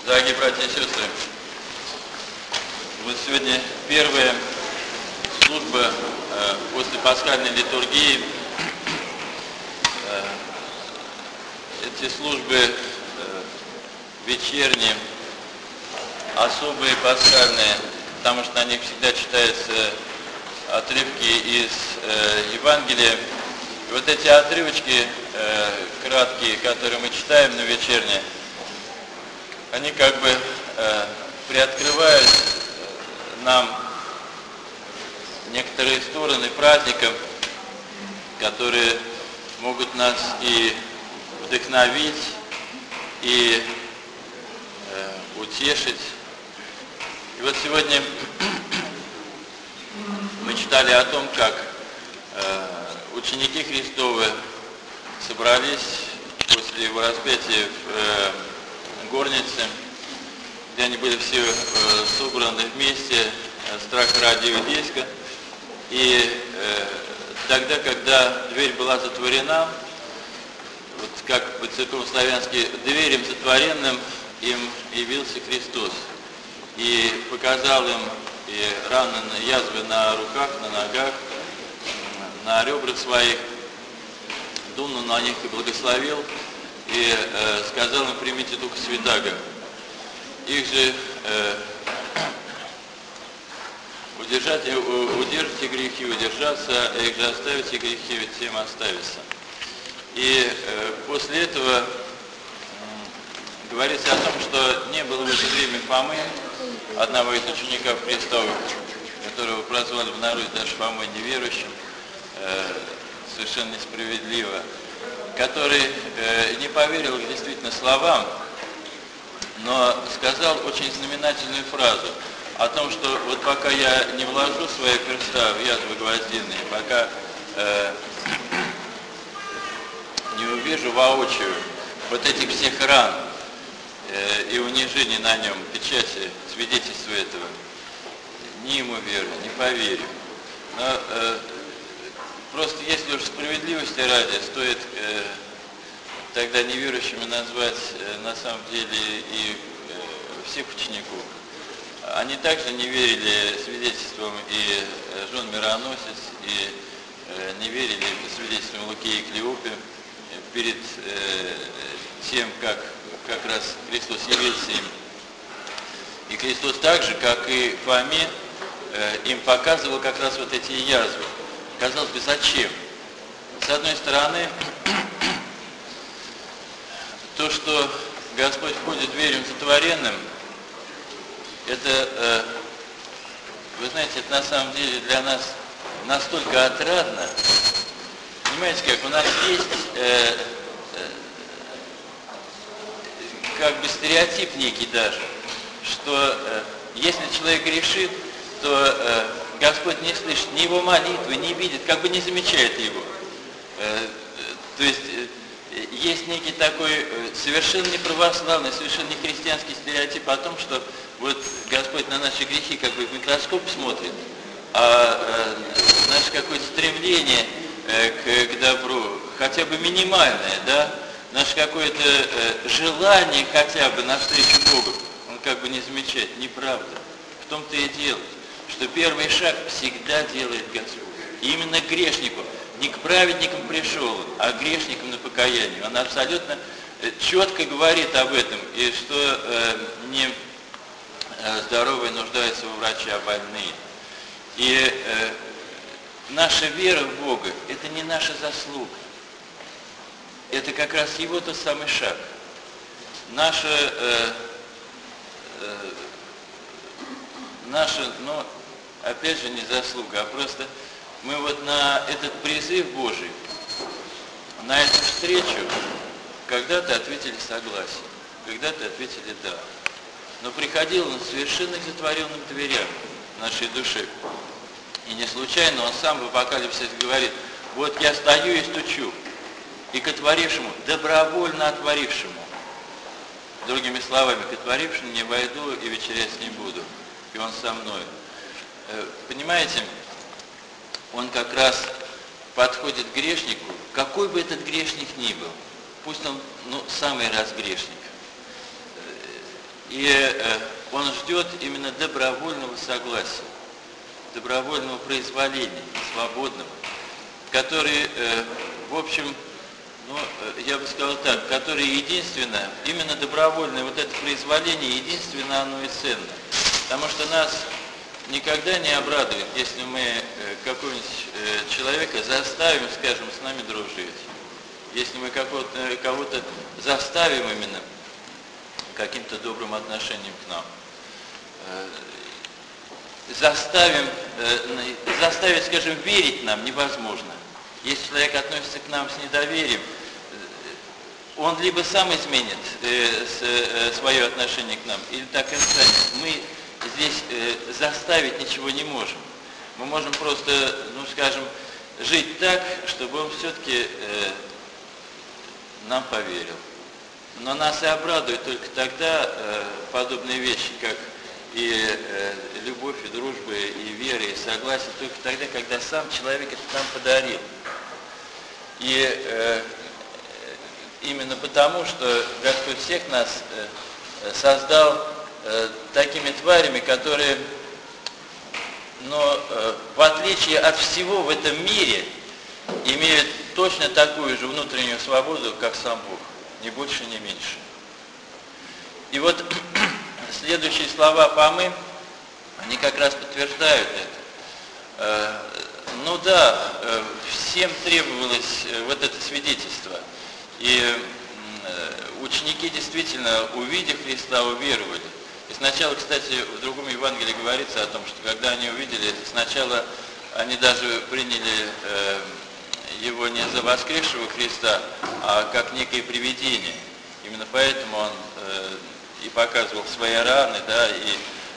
Дорогие братья и сестры, вот сегодня первая служба после пасхальной литургии. Эти службы вечерние, особые пасхальные, потому что на них всегда читаются отрывки из Евангелия. И вот эти отрывочки краткие, которые мы читаем на вечерние, они как бы приоткрывают нам некоторые стороны праздника, которые могут нас и вдохновить, и утешить. И вот сегодня мы читали о том, как ученики Христовы собрались после его распятия в горнице, где они были все собраны вместе, страх ради иудейска. И тогда, когда дверь была затворена, вот как по-церковнославянски, дверям затворенным им явился Христос и показал им и раны, язвы на руках, на ногах, на ребрах своих, дунул на них и благословил, и сказал им: примите Духа Святаго. Их же удержите грехи, удержаться, их же оставите грехи, ведь всем оставится. И после этого говорится о том, что не было в это время Фомы, одного из учеников Христовых, которого прозвали в народе даже Фомой неверующим, совершенно несправедливо, который не поверил действительно словам, но сказал очень знаменательную фразу о том, что вот пока я не вложу свои перста в язвы гвоздиные, пока не увижу воочию вот этих всех ран и унижений на нем, печати, свидетельства этого, ни ему верю, не поверю. Но просто если уж справедливости ради, стоит тогда неверующими назвать на самом деле и всех учеников. Они также не верили свидетельствам и жен Мироносец, и не верили свидетельствам Луки и Клеопы перед тем, как раз Христос явился им. И Христос так же, как и Фоме, им показывал как раз вот эти язвы. Казалось бы, зачем? С одной стороны, то, что Господь входит дверям затворенным, это, вы знаете, это на самом деле для нас настолько отрадно. Понимаете, как у нас есть как бы стереотип некий даже, что если человек грешит, то Господь не слышит ни его молитвы, не видит, как бы не замечает его. То есть есть некий такой совершенно неправославный, совершенно не христианский стереотип о том, что вот Господь на наши грехи как бы в микроскоп смотрит, а наше какое-то стремление к добру, хотя бы минимальное, да, наше какое-то желание хотя бы навстречу Богу, он как бы не замечает. Неправда. В том-то и дело, что первый шаг всегда делает Господь. И именно к грешнику. Не к праведникам пришел он, а к грешникам на покаяние. Он абсолютно четко говорит об этом, и что не здоровые нуждаются во враче, а больные. И наша вера в Бога – это не наша заслуга. Это как раз его тот самый шаг. Наша, ну, опять же, не заслуга, а просто мы вот на этот призыв Божий, на эту встречу, когда-то ответили согласие, когда-то ответили да. Но приходил он совершенно к затворенным дверям нашей души. И не случайно он сам в Апокалипсисе говорит: вот я стою и стучу, и к отворившему, добровольно отворившему. Другими словами, к отворившему не войду и вечерять не буду, и он со мной. Понимаете, он как раз подходит к грешнику, какой бы этот грешник ни был, пусть он, самый раз грешник. И Он ждет именно добровольного согласия, добровольного произволения, свободного, который, в общем, ну, я бы сказал так, который единственно, именно добровольное вот это произволение, единственно оно и ценно. Потому что нас никогда не обрадует, если мы какого-нибудь человека заставим, скажем, с нами дружить. Если мы кого-то заставим именно каким-то добрым отношением к нам. Заставить, скажем, верить нам невозможно. Если человек относится к нам с недоверием, он либо сам изменит свое отношение к нам, или так и станет. Мы здесь заставить ничего не можем. Мы можем просто, ну скажем, жить так, чтобы он все-таки нам поверил. Но нас и обрадует только тогда подобные вещи, как и любовь, и дружба, и вера, и согласие, только тогда, когда сам человек это нам подарил. И именно потому, что Господь всех нас создал такими тварями, которые, но в отличие от всего в этом мире, имеют точно такую же внутреннюю свободу, как сам Бог, ни больше, ни меньше. И вот следующие слова Фомы, они как раз подтверждают это. Ну да, всем требовалось вот это свидетельство. И ученики действительно, увидев Христа, уверовали. И сначала, кстати, в другом Евангелии говорится о том, что когда они увидели это, сначала они даже приняли его не за воскресшего Христа, а как некое привидение. Именно поэтому он и показывал свои раны, да, и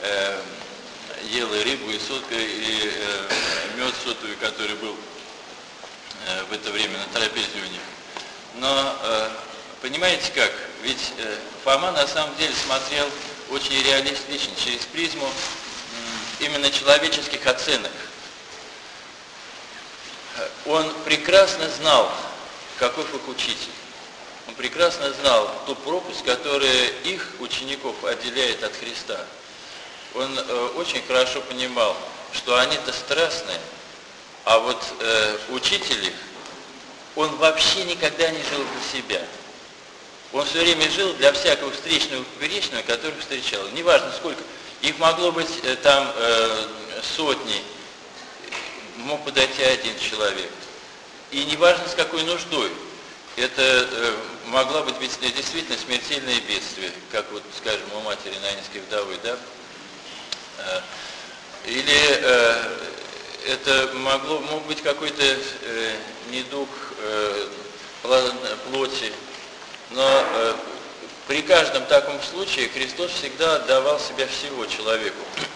ел и рыбу, и сотку, и мед сотую, который был в это время на трапезе у них. Но понимаете как? Ведь Фома на самом деле смотрел очень реалистично, через призму именно человеческих оценок. Он прекрасно знал, каков их учитель. Он прекрасно знал ту пропасть, которая их, учеников, отделяет от Христа. Он очень хорошо понимал, что они-то страстные, а вот учитель их, он вообще никогда не жил для себя. Он все время жил для всякого встречного и поперечного, которых встречал. Неважно сколько. Их могло быть там сотни, мог подойти один человек. И неважно с какой нуждой. Это могла быть действительно смертельное бедствие, как вот, скажем, у матери Наинской вдовы, да? Или это мог быть какой-то недуг плоти. Но при каждом таком случае Христос всегда отдавал себя всего человеку.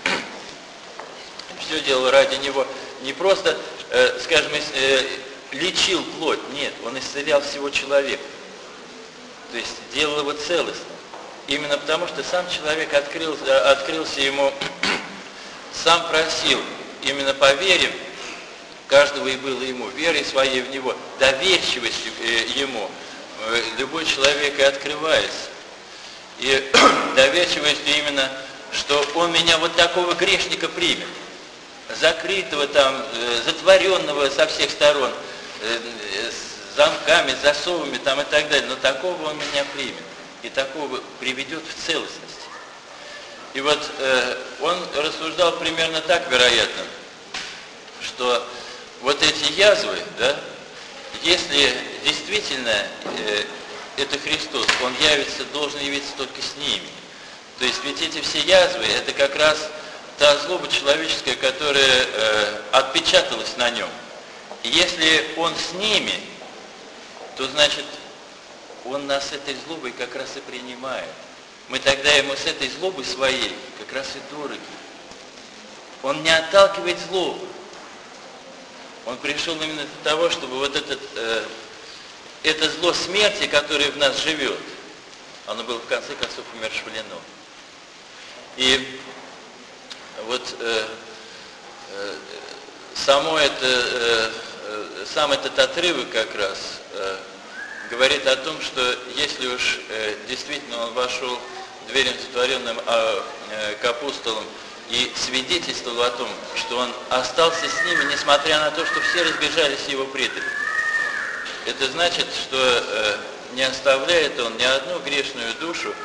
Все делал ради него. Не просто, скажем, лечил плоть, нет, он исцелял всего человека. То есть делал его целостным. Именно потому, что сам человек открылся ему, сам просил, именно по вере каждого и было ему, верой своей в него, доверчивостью ему, любой человек и открывается. И доверчивостью именно, что он меня вот такого грешника примет, закрытого там, затворенного со всех сторон, с замками, засовами там и так далее, но такого он меня примет и такого приведет в целостность. И вот он рассуждал примерно так, вероятно, что вот эти язвы, да, если действительно это Христос, Он должен явиться только с ними. То есть ведь эти все язвы, это как раз та злоба человеческая, которая отпечаталась на нем. И если Он с ними, то значит Он нас этой злобой как раз и принимает. Мы тогда Ему с этой злобой своей как раз и дороги. Он не отталкивает злобу. Он пришел именно для того, чтобы вот это зло смерти, которое в нас живет, оно было в конце концов умерщвлено. И вот сам этот отрывок как раз говорит о том, что если уж действительно он вошел дверям затворенным к апостолам и свидетельствовал о том, что он остался с ними, несмотря на то, что все разбежались его предали. Это значит, что не оставляет он ни одну грешную душу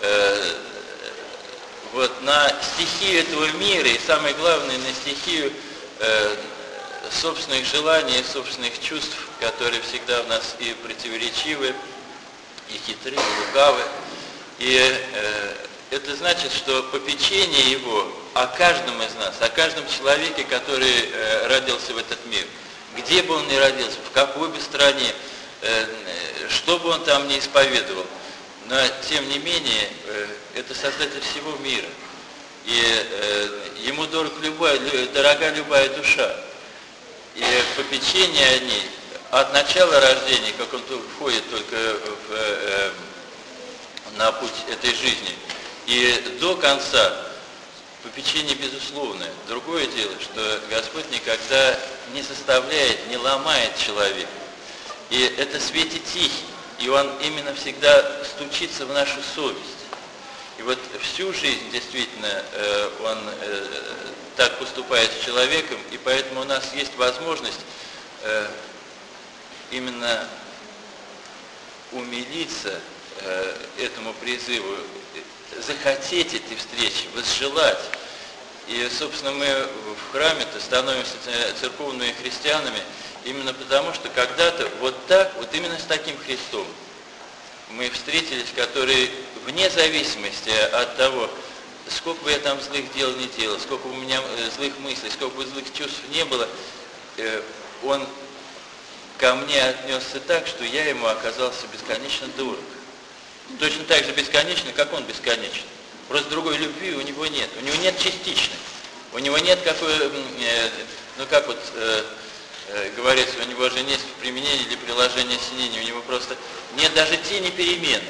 вот на стихию этого мира, и самое главное, на стихию собственных желаний, собственных чувств, которые всегда в нас и противоречивы, и хитры, и лукавы. И это значит, что попечение его о каждом из нас, о каждом человеке, который родился в этот мир, где бы он ни родился, в какой бы стране, что бы он там ни исповедовал, но тем не менее, это Создатель всего мира. И ему дорога любая душа. И попечение о ней от начала рождения, как он входит только на путь этой жизни, и до конца, попечение безусловное. Другое дело, что Господь никогда не заставляет, не ломает человека. И это свете тихий, и он именно всегда стучится в нашу совесть. И вот всю жизнь действительно он так поступает с человеком, и поэтому у нас есть возможность именно умилиться этому призыву, захотеть этой встречи, возжелать. И, собственно, мы в храме-то становимся церковными христианами именно потому, что когда-то вот так, вот именно с таким Христом мы встретились, который вне зависимости от того, сколько бы я там злых дел не делал, сколько у меня злых мыслей, сколько бы злых чувств не было, он ко мне отнесся так, что я ему оказался бесконечно дорог. Точно так же бесконечно, как он бесконечен. Просто другой любви у него нет. У него нет частичной. У него нет какой, как вот говорится, у него же нет применения или приложения синения, у него просто нет даже тени перемены.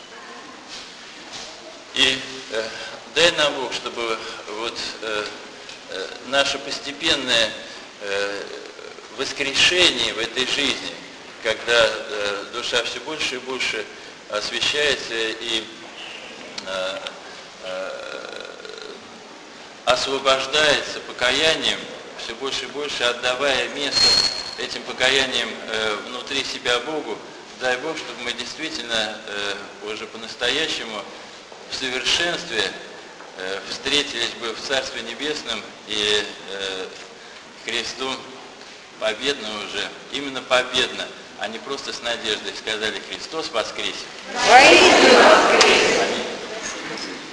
И дай нам Бог, чтобы вот наше постепенное воскрешение в этой жизни, когда душа все больше и больше освещается и освобождается покаянием, все больше и больше отдавая место этим покаянием внутри себя Богу, дай Бог, чтобы мы действительно уже по-настоящему в совершенстве встретились бы в Царстве Небесном и Христом победно уже, именно победно, а не просто с надеждой сказали: Христос воскресе! Воистину воскресе! Аминь.